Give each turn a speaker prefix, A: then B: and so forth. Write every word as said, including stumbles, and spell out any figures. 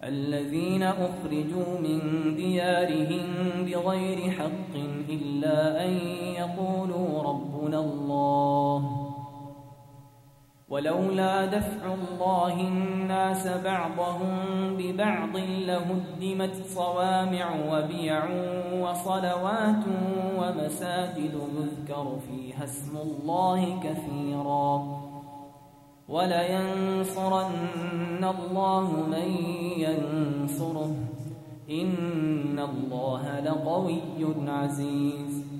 A: الذين أخرجوا من ديارهم بغير حق إلا أن يقولوا ربنا الله ولولا دفع الله الناس بعضهم ببعض لهدمت صوامع وبيع وصلوات ومساجد يذكر فيها اسم الله كثيرا ولينصرن الله من ينصره إن الله لقوي عزيز.